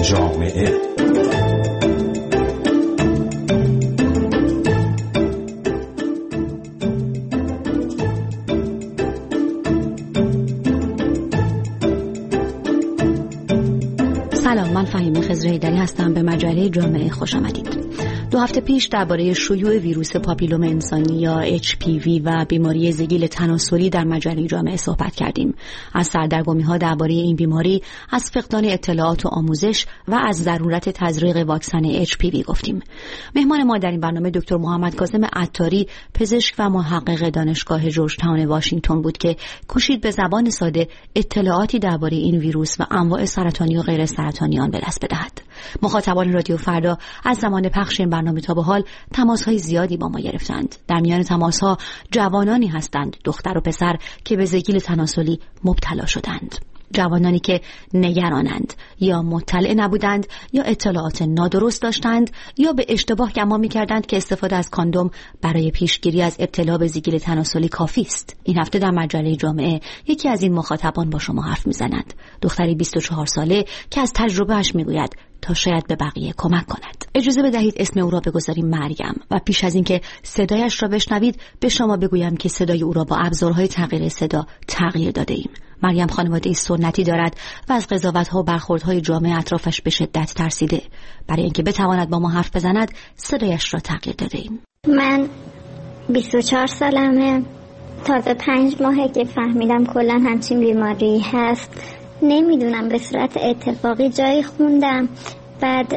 جامعه. سلام، من فهیمه خضرهیدری هستم. به مجله جامعه خوش آمدید. 2 هفته پیش درباره شیوع ویروس پاپیلوم انسانی یا HPV و بیماری زگیل تناسلی در مجله جامعه صحبت کردیم. از سردرگمی‌ها درباره این بیماری، از فقدان اطلاعات و آموزش و از ضرورت تزریق واکسن HPV گفتیم. مهمان ما در این برنامه دکتر محمد کاظم عطاری، پزشک و محقق دانشگاه جورج تاون واشنگتن بود که کوشید به زبان ساده اطلاعاتی درباره این ویروس و انواع سرطانی و غیر سرطانی آن به دست بدهد. مخاطبان رادیو فردا از زمان پخش این برنامه تا به حال تماس‌های زیادی با ما گرفتند. در میان تماس‌ها جوانانی هستند، دختر و پسر، که به زگیل تناسلی مبتلا شدند. جوانانی که نگرانند، یا مطلع نبودند، یا اطلاعات نادرست داشتند، یا به اشتباه گمان می‌کردند که استفاده از کاندوم برای پیشگیری از ابتلا به زگیل تناسلی کافی است. این هفته در مجله جامعه یکی از این مخاطبان با شما حرف می‌زند. دختری 24 ساله که از تجربه‌اش می‌گوید تا شاید به بقیه کمک کند. اجازه بدهید اسم او را بگذاریم مریم و پیش از اینکه صدایش را بشنوید به شما بگویم که صدای او را با ابزارهای تغییر صدا تغییر داده ایم. مریم خانواده‌ای سنتی دارد و از قضاوت‌ها و برخوردهای جامعه اطرافش به شدت ترسیده. برای اینکه بتواند با ما حرف بزند صدایش را تغییر داده ایم. من 24 سالمه. تازه 5 ماهه که فهمیدم کلاً همچین بیماری هست. نمیدونم، به صورت اتفاقی جایی خوندم، بعد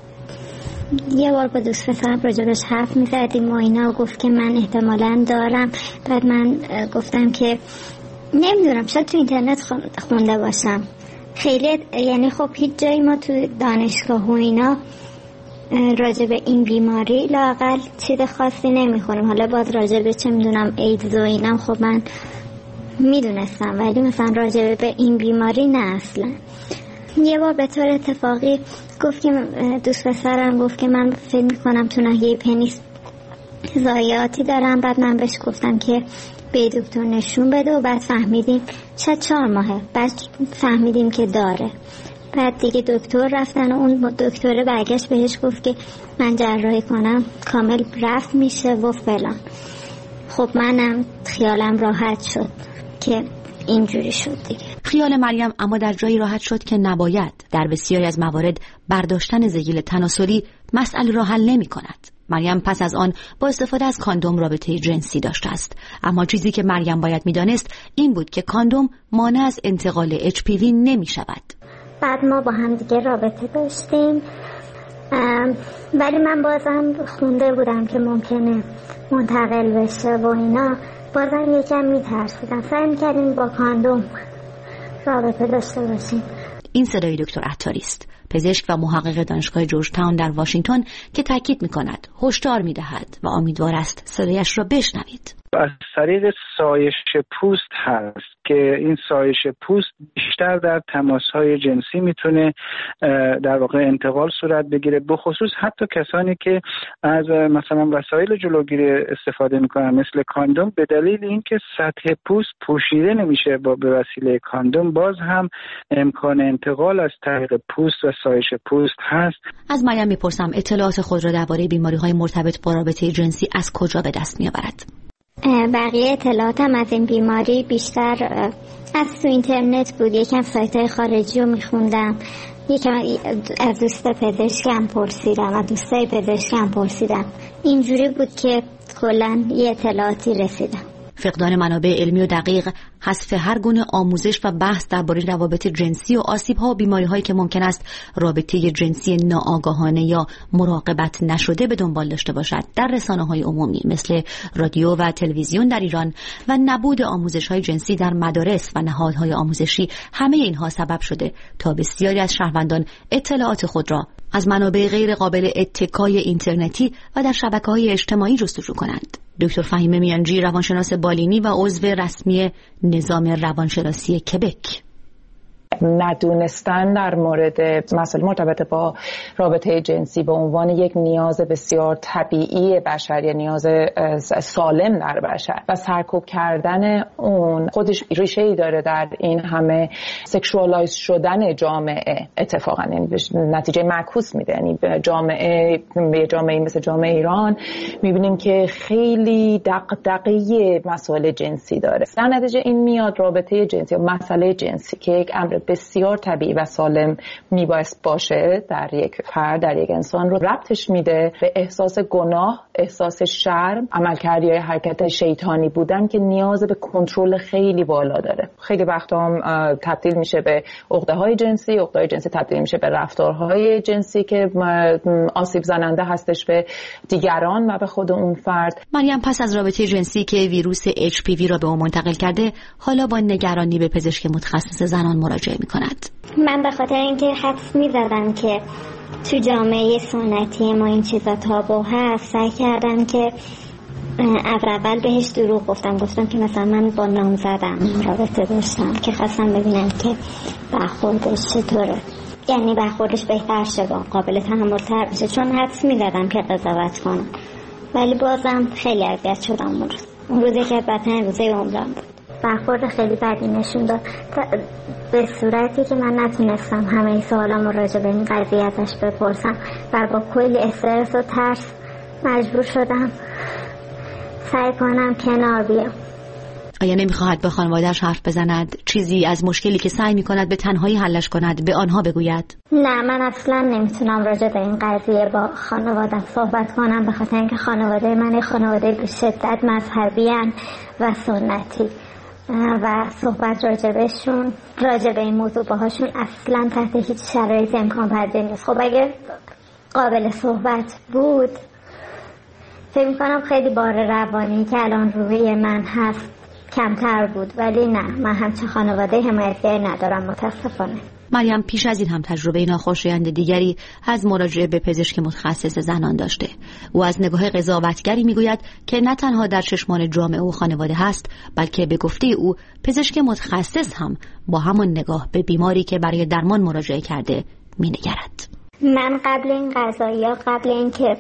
یه بار با دوست پسرم راجبش حرف میزدیم و اینا، گفت که من احتمالاً دارم. بعد من گفتم که نمیدونم، شاید تو اینترنت خونده باشم. خیلی یعنی خب هیچ جایی ما تو دانشگاه و اینا راجب این بیماری لااقل چیز خاصی نمیخونیم. حالا باز راجب چه میدونم ایدز و اینم خب من میدونستم، ولی مثلا راجع به این بیماری نه اصلا. یه بار به طور اتفاقی گفت که دوست پسرم گفت که من فکر میکنم تو ناحیه پنیس ضایعاتی دارم. بعد من بهش گفتم که به دکتر نشون بده و بعد فهمیدیم شاید 4 ماهه، بعد فهمیدیم که داره. بعد دیگه دکتر رفتن و اون دکتر برگشت بهش گفت که من جراحی کنم کامل رفت میشه و فلان. خب منم خیالم راحت شد که اینجوری شد دیگه. خیال مریم اما در جایی راحت شد که نباید. در بسیاری از موارد برداشتن زگیل تناسلی مسئله را حل نمی کند. مریم پس از آن با استفاده از کاندوم رابطه جنسی داشته است. اما چیزی که مریم باید می دانست این بود که کاندوم مانع از انتقال HPV نمی شود. بعد ما با هم دیگه رابطه داشتیم، ولی من بازم خونده بودم که ممکنه منتقل بشه و اینا. بازم یکم میترسیدم. سعی میکردیم با کاندوم رابطه داشته باشیم. این صدای دکتر عطاری است، پزشک و محقق دانشگاه جورج تاون در واشنگتن، که تاکید میکند، هشدار میدهد و امیدوار است صدایش را بشنوید. از طریق سایش پوست هست که این سایش پوست بیشتر در تماس‌های جنسی میتونه در واقع انتقال صورت بگیره، به خصوص حتی کسانی که از مثلا وسایل جلوگیری استفاده میکنن مثل کاندوم. به دلیل اینکه سطح پوست پوشیده نمیشه به وسیله کاندوم، باز هم امکان انتقال از طریق پوست و سایش پوست هست. از مریم میپرسم اطلاعات خود را درباره بیماری‌های مرتبط با رابطه جنسی از کجا به دست میآورد؟ بقیه اطلاعاتم از این بیماری بیشتر از تو اینترنت بود. یکم سایت‌های خارجی رو میخوندم، یکم از دوست پزشکم پرسیدم، از دوستای پزشکم پرسیدم. اینجوری بود که کلاً یه اطلاعاتی رسیدم. فقدان منابع علمی و دقیق، حذف هر گونه آموزش و بحث درباره روابط جنسی و آسیب‌ها و بیماری‌هایی که ممکن است رابطه جنسی ناآگاهانه یا مراقبت نشده به دنبال داشته باشد در رسانه‌های عمومی مثل رادیو و تلویزیون در ایران و نبود آموزش‌های جنسی در مدارس و نهادهای آموزشی، همه اینها سبب شده تا بسیاری از شهروندان اطلاعات خود را از منابع غیر قابل اتکای اینترنتی و در شبکه‌های اجتماعی جستجو کنند. دکتر فهیمه میانجی، روانشناس بالینی و عضو رسمی نظام روانشناسی کبک. ندونستن در مورد مسائل مرتبط با رابطه جنسی به عنوان یک نیاز بسیار طبیعی بشر یا نیاز سالم در بشر و سرکوب کردن اون خودش ریشه‌ای داره در این همه سکشوالایز شدن جامعه. اتفاقا این نتیجه معکوس میده. یعنی جامعه مثل جامعه ایران میبینیم که خیلی دغدغه مسائل جنسی داره. در نتیجه این میاد رابطه جنسی و مسئله جنسی که یک امر بسیار طبیعی و سالم میبایست باشه در یک فرد، در یک انسان، رو ربطش میده به احساس گناه، احساس شرم، عملکردی یا حرکت شیطانی بودن که نیاز به کنترل خیلی بالا داره. خیلی وقتا هم تبدیل میشه به عقده‌های جنسی، عقده‌های جنسی تبدیل میشه به رفتارهای جنسی که آسیب زننده هستش به دیگران و به خود اون فرد. مریم پس از رابطه جنسی که ویروس HPV را به اون منتقل کرده، حالا با نگرانی به پزشک متخصص زنان مراجعه می‌کند. من به خاطر اینکه حدس می‌زدم که تو جامعه سنتی ما این چیزا تابو هست، سعی کردم که اول بهش دروغ گفتم که مثلا من با نامزدم رابطه داشتم که خواستم ببینم که برخوردش چطوره، یعنی برخوردش بهتر شه، قابل تحمل تر بشه، چون حدس می‌زدم که قضاوت کنم. ولی بازم خیلی اذیت شدم اون روزی که بدترین روزه عمرم بود. برخورد خیلی بدی نشون داد به صورتی که من نتونستم همه سوالامو راجع به این قضیه ازش بپرسم و با کلی استرس و ترس مجبور شدم سعی کنم کنار بیام. آیا نمیخواهد با خانواده‌اش حرف بزند؟ چیزی از مشکلی که سعی میکند به تنهایی حلش کند به آنها بگوید؟ نه، من اصلا نمیتونم راجع به این قضیه با خانواده‌ام صحبت کنم، به خاطر اینکه خانواده من خانواده به شدت مذهبی و سنتی و صحبت راجع به این موضوع باهاشون اصلا تحت هیچ شرایط امکان پذیر نیست. خب اگه قابل صحبت بود فکر میکنم خیلی بار روانی که الان روی من هست کمتر بود، ولی نه، من همچه خانواده حمایتگری ندارم متاسفانه. مریم پیش از این هم تجربه ناخوشایند دیگری از مراجعه به پزشک متخصص زنان داشته. او از نگاه قضاوتگری میگوید که نه تنها در چشمان جامعه و خانواده هست، بلکه به گفته او پزشک متخصص هم با همان نگاه به بیماری که برای درمان مراجعه کرده مینگرد. من قبل این قضایا، قبل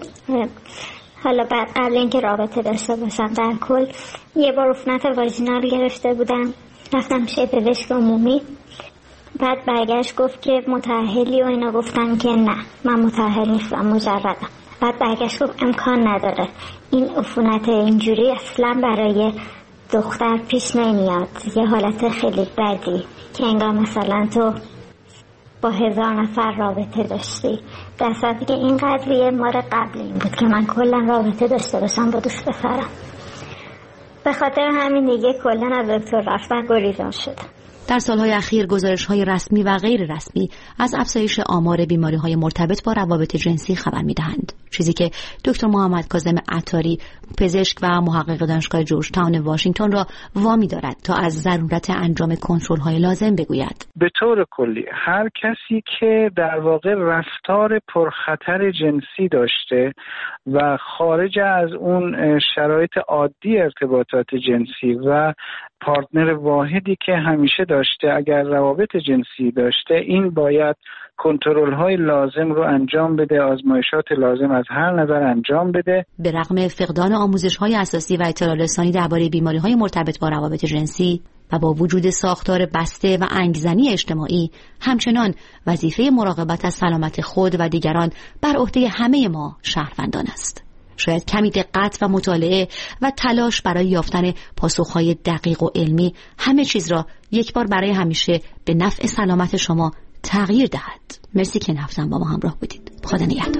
اینکه رابطه داشته باشم، در کل یه بار عفونت واژینال گرفته بودم، رفتم پیش پزشک عمومی، بعد برگشت گفت که متأهلی و اینا، گفتم که نه من متأهل نیستم، مجردم. بعد برگشت گفت امکان نداره، این عفونت اینجوری اصلا برای دختر پیش نمیاد، یه حالت خیلی بدی که انگار مثلا تو با 1000 نفر رابطه داشتی، در صورتی که این قضیه مال قبل این بود که من کلا رابطه داشته باشم با دوست پسرم. به خاطر همین دیگه کلا از دکتر رفتن گریزان شدم. در سالهای اخیر گزارش‌های رسمی و غیر رسمی از افزایش آمار بیماری‌های مرتبط با روابط جنسی خبر می‌دهند، چیزی که دکتر محمد کاظم عطاری، پزشک و محقق دانشگاه جورج تاون واشنگتن را وامی دارد تا از ضرورت انجام کنترل‌های لازم بگوید. به طور کلی هر کسی که در واقع رفتار پرخطر جنسی داشته و خارج از اون شرایط عادی ارتباطات جنسی و پارتنر واحدی که همیشه داشته، اگر روابط جنسی داشته، این باید کنترل‌های لازم رو انجام بده، آزمایشات لازم از هر نظر انجام بده. به رغم فقدان آموزش‌های اساسی و اطلاع رسانی درباره بیماری‌های مرتبط با روابط جنسی و با وجود ساختار بسته و انگیزنی اجتماعی، همچنان وظیفه مراقبت از سلامت خود و دیگران بر عهده همه ما شهروندان است. شاید کمی دقت و مطالعه و تلاش برای یافتن پاسخهای دقیق و علمی همه چیز را یک بار برای همیشه به نفع سلامت شما تغییر دهد. مرسی که این هفته با ما همراه بودید. خدا نگهدار.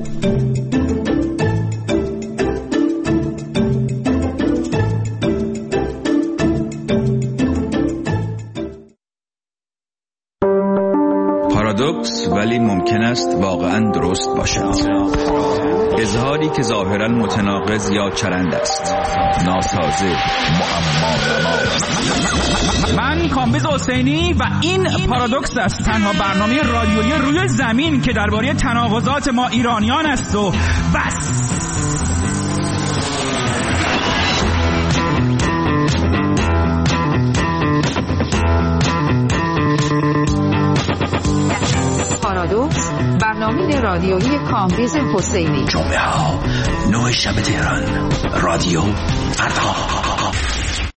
پارادوکس ولی ممکن است واقعا درست باشد. اظهاری که ظاهرا متناقض یا چرند است، ناسازه، معما. من کامبیز حسینی و این پارادوکس است، تنها برنامه رادیویی روی زمین که درباره تناقضات ما ایرانیان است و بس. رادیویی کامبیز حسینی. جمعه ها 9 شب تهران. رادیو فردا.